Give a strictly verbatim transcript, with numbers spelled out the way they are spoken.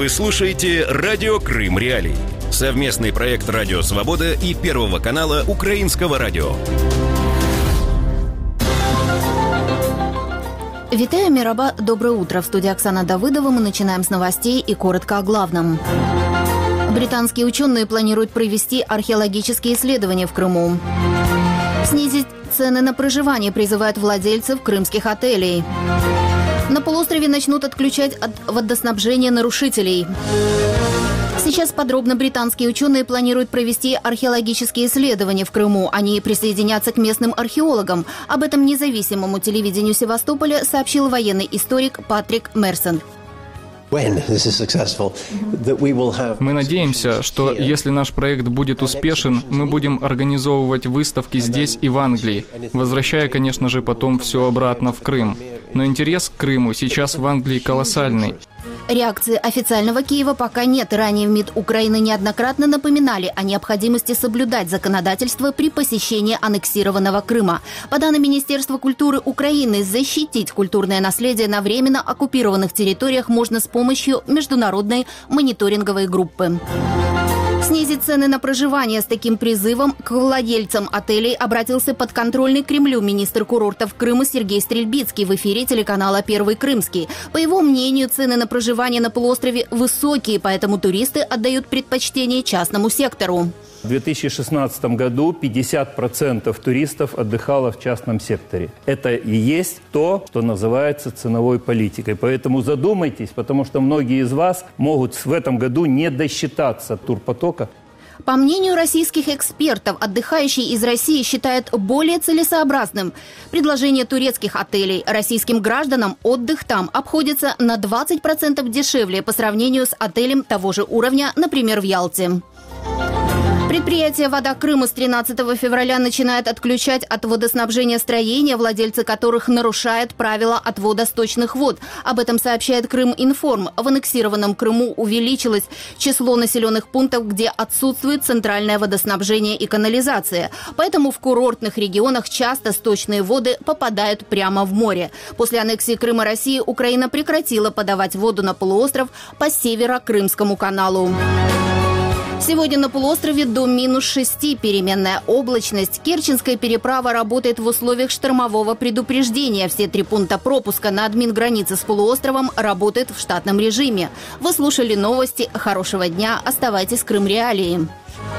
Вы слушаете «Радио Крым Реалии». Совместный проект «Радио Свобода» и Первого канала Украинского радио. Витаю, Мираба, доброе утро. В студии Оксана Давыдова. Мы начинаем с новостей и коротко о главном. Британские ученые планируют провести археологические исследования в Крыму. Снизить цены на проживание призывают владельцев крымских отелей. На полуострове начнут отключать от водоснабжения нарушителей. Сейчас подробно. Британские ученые планируют провести археологические исследования в Крыму. Они присоединятся к местным археологам. Об этом независимому телевидению Севастополя сообщил военный историк Патрик Мерсон. Мы надеемся, что если наш проект будет успешен, мы будем организовывать выставки здесь и в Англии, возвращая, конечно же, потом все обратно в Крым. Но интерес к Крыму сейчас в Англии колоссальный. Реакции официального Киева пока нет. Ранее в МИД Украины неоднократно напоминали о необходимости соблюдать законодательство при посещении аннексированного Крыма. По данным Министерства культуры Украины, защитить культурное наследие на временно оккупированных территориях можно с помощью международной мониторинговой группы. Снизить цены на проживание. С таким призывом к владельцам отелей обратился подконтрольный Кремлю министр курортов Крыма Сергей Стрельбицкий в эфире телеканала «Первый Крымский». По его мнению, цены на проживание на полуострове высокие, поэтому туристы отдают предпочтение частному сектору. В две тысячи шестнадцатом году пятьдесят процентов туристов отдыхало в частном секторе. Это и есть то, что называется ценовой политикой. Поэтому задумайтесь, потому что многие из вас могут в этом году не досчитаться турпотока. По мнению российских экспертов, отдыхающие из России считают более целесообразным предложение турецких отелей. Российским гражданам отдых там обходится на двадцать процентов дешевле по сравнению с отелем того же уровня, например, в Ялте. Предприятие «Вода Крыма» с тринадцатого февраля начинает отключать от водоснабжения строения, владельцы которых нарушают правила отвода сточных вод. Об этом сообщает Крыминформ. В аннексированном Крыму увеличилось число населенных пунктов, где отсутствует центральное водоснабжение и канализация. Поэтому в курортных регионах часто сточные воды попадают прямо в море. После аннексии Крыма России Украина прекратила подавать воду на полуостров по Северо-Крымскому каналу. Сегодня на полуострове до минус шести, переменная облачность. Керченская переправа работает в условиях штормового предупреждения. Все три пункта пропуска на админгранице с полуостровом работают в штатном режиме. Вы слушали новости. Хорошего дня. Оставайтесь с Крым Реалии.